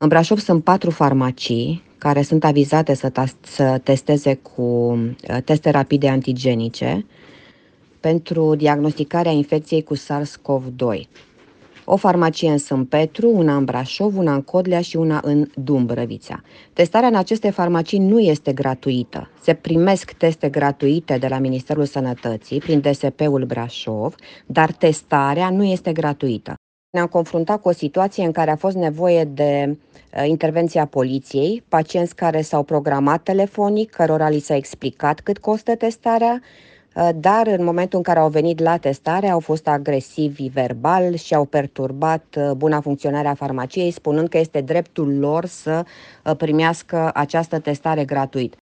În Brașov sunt 4 farmacii care sunt avizate să testeze cu teste rapide antigenice pentru diagnosticarea infecției cu SARS-CoV-2. O farmacie în Sâmpetru, una în Brașov, una în Codlea și una în Dumbrăvița. Testarea în aceste farmacii nu este gratuită. Se primesc teste gratuite de la Ministerul Sănătății prin DSP-ul Brașov, dar testarea nu este gratuită. Ne-am confruntat cu o situație în care a fost nevoie de intervenția poliției, pacienți care s-au programat telefonic, cărora li s-a explicat cât costă testarea, dar în momentul în care au venit la testare au fost agresivi verbal și au perturbat buna funcționare a farmaciei, spunând că este dreptul lor să primească această testare gratuit.